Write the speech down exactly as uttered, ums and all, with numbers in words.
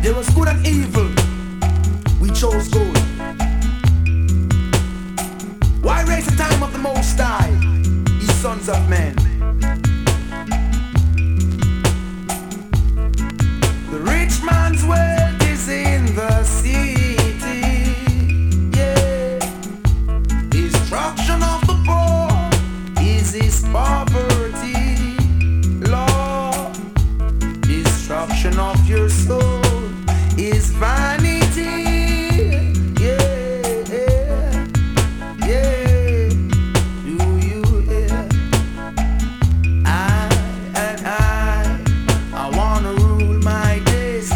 There was good and evil. We chose good. Why waste the time of the Most High, ye sons of men? The rich man's wealth is in the city, yeah. Destruction of the poor is his poverty.